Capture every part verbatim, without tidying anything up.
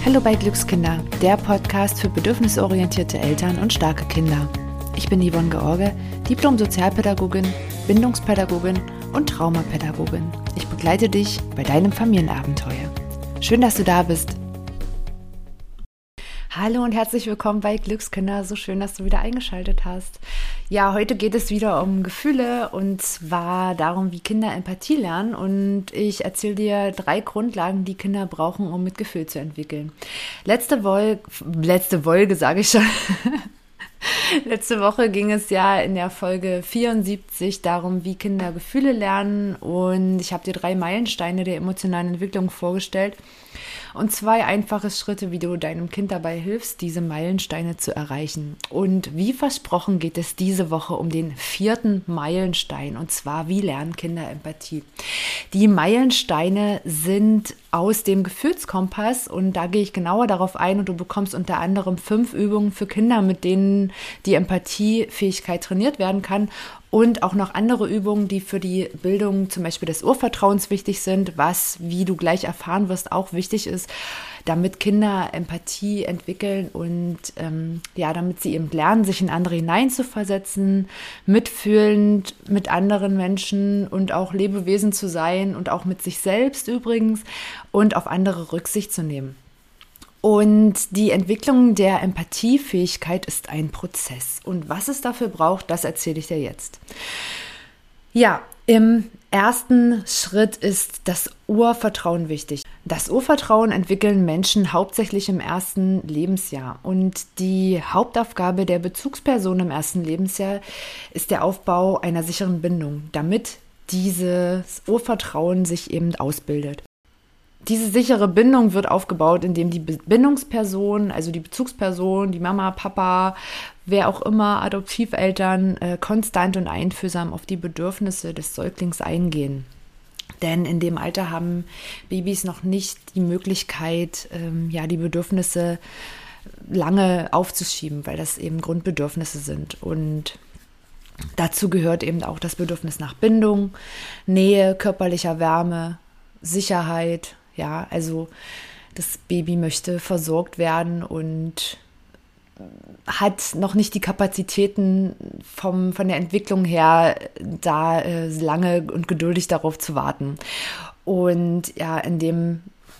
Hallo bei Glückskinder, der Podcast für bedürfnisorientierte Eltern und starke Kinder. Ich bin Yvonne George, Diplom-Sozialpädagogin, Bindungspädagogin und Traumapädagogin. Ich begleite dich bei deinem Familienabenteuer. Schön, dass du da bist. Hallo und herzlich willkommen bei Glückskinder. So schön, dass du wieder eingeschaltet hast. Ja, heute geht es wieder um Gefühle und zwar darum, wie Kinder Empathie lernen. Und ich erzähle dir drei Grundlagen, die Kinder brauchen, um Mitgefühl zu entwickeln. Letzte Woche, letzte Folge sage ich schon. Letzte Woche ging es ja in der Folge vierundsiebzig darum, wie Kinder Gefühle lernen, und ich habe dir drei Meilensteine der emotionalen Entwicklung vorgestellt und zwei einfache Schritte, wie du deinem Kind dabei hilfst, diese Meilensteine zu erreichen. Und wie versprochen geht es diese Woche um den vierten Meilenstein, und zwar, wie lernen Kinder Empathie. Die Meilensteine sind aus dem Gefühlskompass und da gehe ich genauer darauf ein, und du bekommst unter anderem fünf Übungen für Kinder, mit denen die Empathiefähigkeit trainiert werden kann, und auch noch andere Übungen, die für die Bildung zum Beispiel des Urvertrauens wichtig sind, was, wie du gleich erfahren wirst, auch wichtig ist, damit Kinder Empathie entwickeln und ähm, ja, damit sie eben lernen, sich in andere hineinzuversetzen, mitfühlend mit anderen Menschen und auch Lebewesen zu sein und auch mit sich selbst übrigens und auf andere Rücksicht zu nehmen. Und die Entwicklung der Empathiefähigkeit ist ein Prozess. Und was es dafür braucht, das erzähle ich dir jetzt. Ja, im ersten Schritt ist das Urvertrauen wichtig. Das Urvertrauen entwickeln Menschen hauptsächlich im ersten Lebensjahr. Und die Hauptaufgabe der Bezugsperson im ersten Lebensjahr ist der Aufbau einer sicheren Bindung, damit dieses Urvertrauen sich eben ausbildet. Diese sichere Bindung wird aufgebaut, indem die Bindungsperson, also die Bezugsperson, die Mama, Papa, wer auch immer, Adoptiveltern, äh, konstant und einfühlsam auf die Bedürfnisse des Säuglings eingehen. Denn in dem Alter haben Babys noch nicht die Möglichkeit, ähm, ja, die Bedürfnisse lange aufzuschieben, weil das eben Grundbedürfnisse sind. Und dazu gehört eben auch das Bedürfnis nach Bindung, Nähe, körperlicher Wärme, Sicherheit. Ja, also das Baby möchte versorgt werden und hat noch nicht die Kapazitäten vom, von der Entwicklung her, da äh, lange und geduldig darauf zu warten. Und ja, indem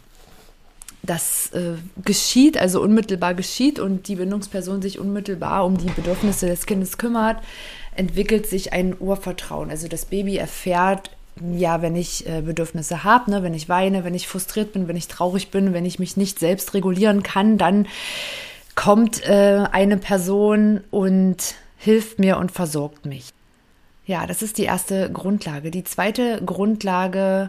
das äh, geschieht, also unmittelbar geschieht und die Bindungsperson sich unmittelbar um die Bedürfnisse des Kindes kümmert, entwickelt sich ein Urvertrauen. Also das Baby erfährt, ja, wenn ich äh, Bedürfnisse habe, ne, wenn ich weine, wenn ich frustriert bin, wenn ich traurig bin, wenn ich mich nicht selbst regulieren kann, dann kommt äh, eine Person und hilft mir und versorgt mich. Ja, das ist die erste Grundlage. Die zweite Grundlage,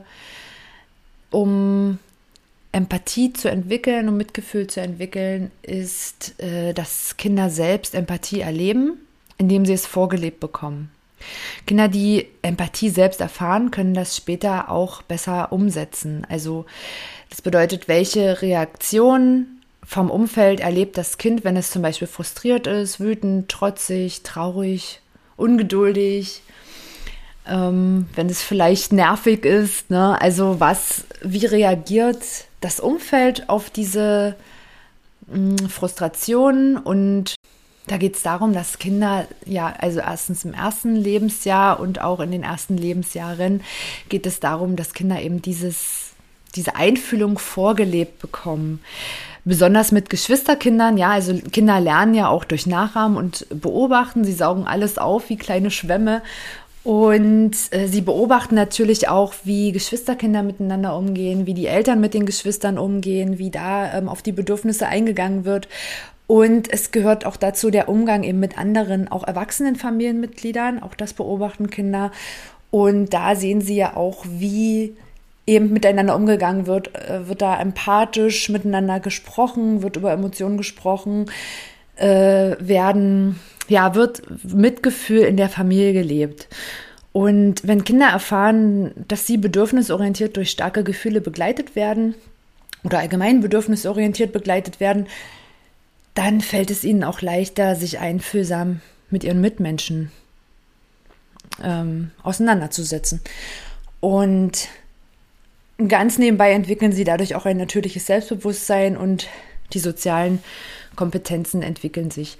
um Empathie zu entwickeln, um Mitgefühl zu entwickeln, ist, äh, dass Kinder selbst Empathie erleben, indem sie es vorgelebt bekommen. Kinder, die Empathie selbst erfahren, können das später auch besser umsetzen. Also das bedeutet, welche Reaktionen vom Umfeld erlebt das Kind, wenn es zum Beispiel frustriert ist, wütend, trotzig, traurig, ungeduldig, ähm, wenn es vielleicht nervig ist, ne? Also was, wie reagiert das Umfeld auf diese mh, Frustrationen? Und da geht es darum, dass Kinder, ja, also erstens im ersten Lebensjahr und auch in den ersten Lebensjahren geht es darum, dass Kinder eben dieses, diese Einfühlung vorgelebt bekommen. Besonders mit Geschwisterkindern, ja, also Kinder lernen ja auch durch Nachahmen und Beobachten. Sie saugen alles auf wie kleine Schwämme. Und äh, sie beobachten natürlich auch, wie Geschwisterkinder miteinander umgehen, wie die Eltern mit den Geschwistern umgehen, wie da ähm, auf die Bedürfnisse eingegangen wird. Und es gehört auch dazu der Umgang eben mit anderen, auch erwachsenen Familienmitgliedern, auch das beobachten Kinder. Und da sehen sie ja auch, wie eben miteinander umgegangen wird, wird da empathisch miteinander gesprochen, wird über Emotionen gesprochen, äh, werden, ja, wird Mitgefühl in der Familie gelebt. Und wenn Kinder erfahren, dass sie bedürfnisorientiert durch starke Gefühle begleitet werden oder allgemein bedürfnisorientiert begleitet werden, dann fällt es ihnen auch leichter, sich einfühlsam mit ihren Mitmenschen ähm, auseinanderzusetzen. Und ganz nebenbei entwickeln sie dadurch auch ein natürliches Selbstbewusstsein und die sozialen Kompetenzen entwickeln sich.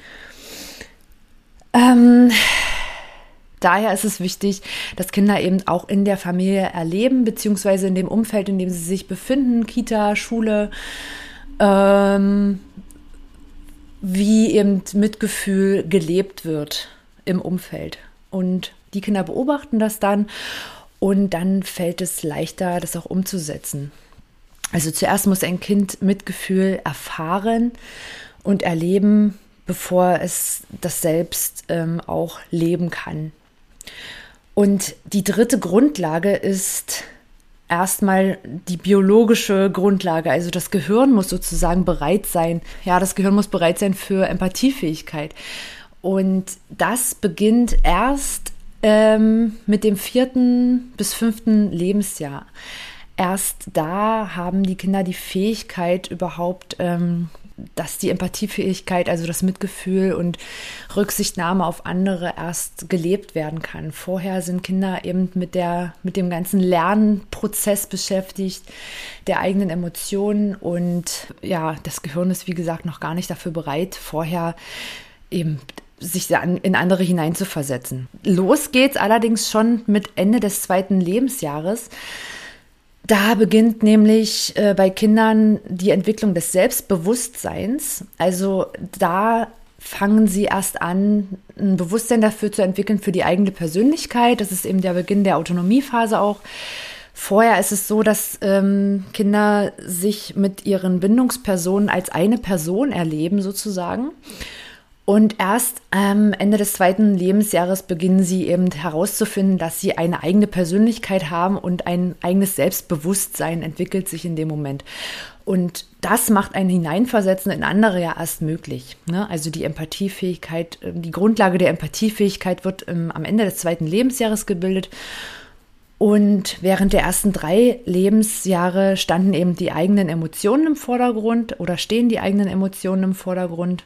Ähm, daher ist es wichtig, dass Kinder eben auch in der Familie erleben, beziehungsweise in dem Umfeld, in dem sie sich befinden, Kita, Schule, ähm, wie eben Mitgefühl gelebt wird im Umfeld. Und die Kinder beobachten das dann und dann fällt es leichter, das auch umzusetzen. Also zuerst muss ein Kind Mitgefühl erfahren und erleben, bevor es das selbst ähm, auch leben kann. Und die dritte Grundlage ist erstmal die biologische Grundlage. Also das Gehirn muss sozusagen bereit sein. Ja, das Gehirn muss bereit sein für Empathiefähigkeit. Und das beginnt erst ähm, mit dem vierten bis fünften Lebensjahr. Erst da haben die Kinder die Fähigkeit überhaupt, ähm, dass die Empathiefähigkeit, also das Mitgefühl und Rücksichtnahme auf andere erst gelebt werden kann. Vorher sind Kinder eben mit der, mit dem ganzen Lernprozess beschäftigt, der eigenen Emotionen, und ja, das Gehirn ist, wie gesagt, noch gar nicht dafür bereit, vorher eben sich in andere hineinzuversetzen. Los geht's allerdings schon mit Ende des zweiten Lebensjahres. Da beginnt nämlich äh, bei Kindern die Entwicklung des Selbstbewusstseins. Also da fangen sie erst an, ein Bewusstsein dafür zu entwickeln für die eigene Persönlichkeit. Das ist eben der Beginn der Autonomiephase auch. Vorher ist es so, dass ähm, Kinder sich mit ihren Bindungspersonen als eine Person erleben sozusagen. Und erst am Ende des zweiten Lebensjahres beginnen sie eben herauszufinden, dass sie eine eigene Persönlichkeit haben, und ein eigenes Selbstbewusstsein entwickelt sich in dem Moment. Und das macht ein Hineinversetzen in andere ja erst möglich. Ne? Also die Empathiefähigkeit, die Grundlage der Empathiefähigkeit wird ähm, am Ende des zweiten Lebensjahres gebildet. Und während der ersten drei Lebensjahre standen eben die eigenen Emotionen im Vordergrund oder stehen die eigenen Emotionen im Vordergrund.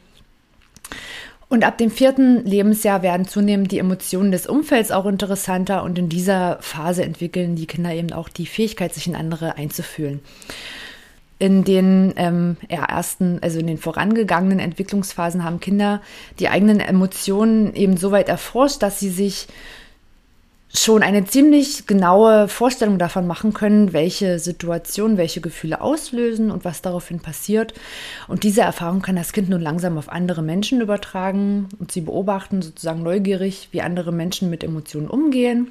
Und ab dem vierten Lebensjahr werden zunehmend die Emotionen des Umfelds auch interessanter, und in dieser Phase entwickeln die Kinder eben auch die Fähigkeit, sich in andere einzufühlen. In den ähm, ja, ersten, also in den vorangegangenen Entwicklungsphasen haben Kinder die eigenen Emotionen eben so weit erforscht, dass sie sich schon eine ziemlich genaue Vorstellung davon machen können, welche Situationen, welche Gefühle auslösen und was daraufhin passiert. Und diese Erfahrung kann das Kind nun langsam auf andere Menschen übertragen, und sie beobachten sozusagen neugierig, wie andere Menschen mit Emotionen umgehen.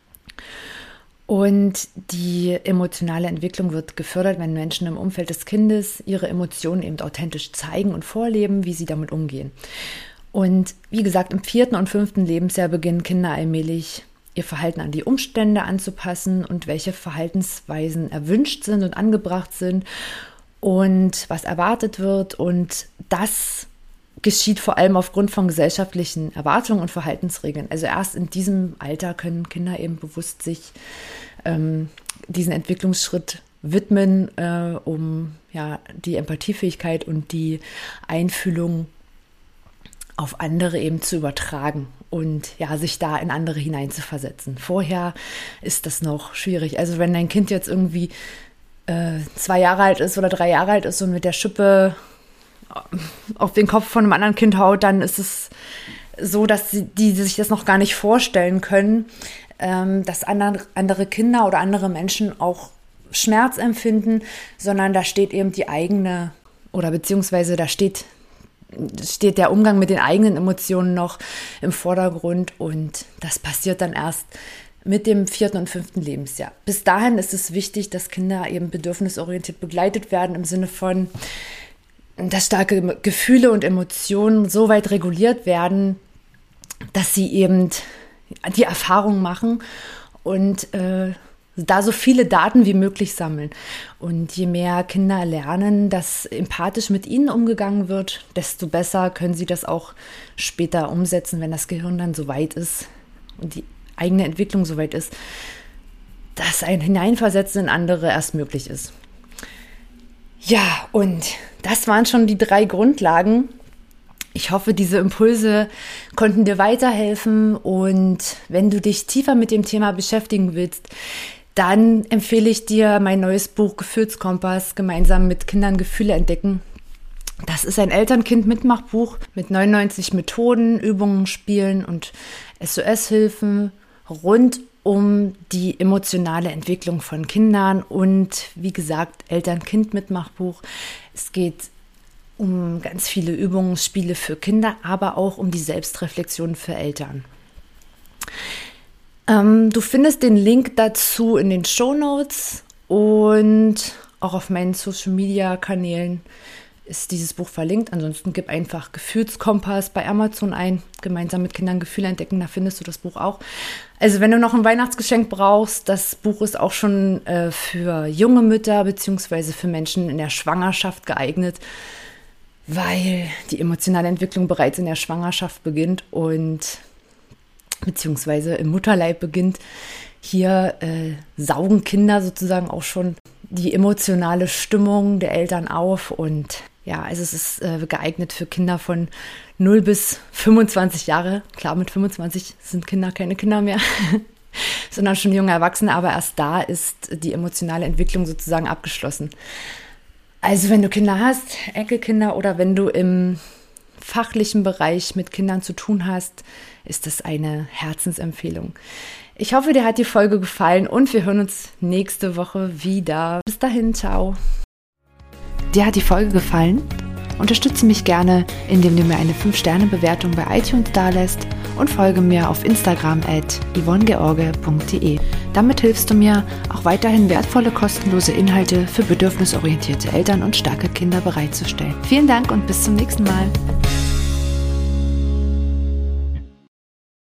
Und die emotionale Entwicklung wird gefördert, wenn Menschen im Umfeld des Kindes ihre Emotionen eben authentisch zeigen und vorleben, wie sie damit umgehen. Und wie gesagt, im vierten und fünften Lebensjahr beginnen Kinder allmählich ihr Verhalten an die Umstände anzupassen und welche Verhaltensweisen erwünscht sind und angebracht sind und was erwartet wird. Und das geschieht vor allem aufgrund von gesellschaftlichen Erwartungen und Verhaltensregeln. Also erst in diesem Alter können Kinder eben bewusst sich ähm, diesen Entwicklungsschritt widmen, äh, um ja, die Empathiefähigkeit und die Einfühlung auf andere eben zu übertragen und ja, sich da in andere hineinzuversetzen. Vorher ist das noch schwierig. Also wenn dein Kind jetzt irgendwie äh, zwei Jahre alt ist oder drei Jahre alt ist und mit der Schippe auf den Kopf von einem anderen Kind haut, dann ist es so, dass sie, die sich das noch gar nicht vorstellen können, ähm, dass andere, andere Kinder oder andere Menschen auch Schmerz empfinden, sondern da steht eben die eigene, oder beziehungsweise da steht steht der Umgang mit den eigenen Emotionen noch im Vordergrund, und das passiert dann erst mit dem vierten und fünften Lebensjahr. Bis dahin ist es wichtig, dass Kinder eben bedürfnisorientiert begleitet werden, im Sinne von, dass starke Gefühle und Emotionen so weit reguliert werden, dass sie eben die Erfahrung machen und äh, da so viele Daten wie möglich sammeln. Und je mehr Kinder lernen, dass empathisch mit ihnen umgegangen wird, desto besser können sie das auch später umsetzen, wenn das Gehirn dann so weit ist und die eigene Entwicklung so weit ist, dass ein Hineinversetzen in andere erst möglich ist. Ja, und das waren schon die drei Grundlagen. Ich hoffe, diese Impulse konnten dir weiterhelfen, und wenn du dich tiefer mit dem Thema beschäftigen willst, Dann empfehle ich dir mein neues Buch Gefühlskompass, gemeinsam mit Kindern Gefühle entdecken. Das ist ein Eltern-Kind-Mitmachbuch mit neunundneunzig Methoden, Übungen, Spielen und S O S-Hilfen rund um die emotionale Entwicklung von Kindern und wie gesagt, Eltern-Kind-Mitmachbuch. Es geht um ganz viele Übungen, Spiele für Kinder, aber auch um die Selbstreflexion für Eltern. Ähm, du findest den Link dazu in den Shownotes und auch auf meinen Social-Media-Kanälen ist dieses Buch verlinkt. Ansonsten gib einfach Gefühlskompass bei Amazon ein, gemeinsam mit Kindern Gefühle entdecken, da findest du das Buch auch. Also wenn du noch ein Weihnachtsgeschenk brauchst, das Buch ist auch schon äh, für junge Mütter bzw. für Menschen in der Schwangerschaft geeignet, weil die emotionale Entwicklung bereits in der Schwangerschaft beginnt und beziehungsweise im Mutterleib beginnt. Hier äh, saugen Kinder sozusagen auch schon die emotionale Stimmung der Eltern auf und ja, also es ist äh, geeignet für Kinder von null bis fünfundzwanzig Jahre. Klar, mit fünfundzwanzig sind Kinder keine Kinder mehr, sondern schon junge Erwachsene, aber erst da ist die emotionale Entwicklung sozusagen abgeschlossen. Also wenn du Kinder hast, Enkelkinder oder wenn du im fachlichen Bereich mit Kindern zu tun hast, ist das eine Herzensempfehlung. Ich hoffe, dir hat die Folge gefallen und wir hören uns nächste Woche wieder. Bis dahin, ciao. Dir hat die Folge gefallen? Unterstütze mich gerne, indem du mir eine fünf Sterne Bewertung bei iTunes dalässt und folge mir auf Instagram at yvonne george punkt de. Damit hilfst du mir, auch weiterhin wertvolle, kostenlose Inhalte für bedürfnisorientierte Eltern und starke Kinder bereitzustellen. Vielen Dank und bis zum nächsten Mal.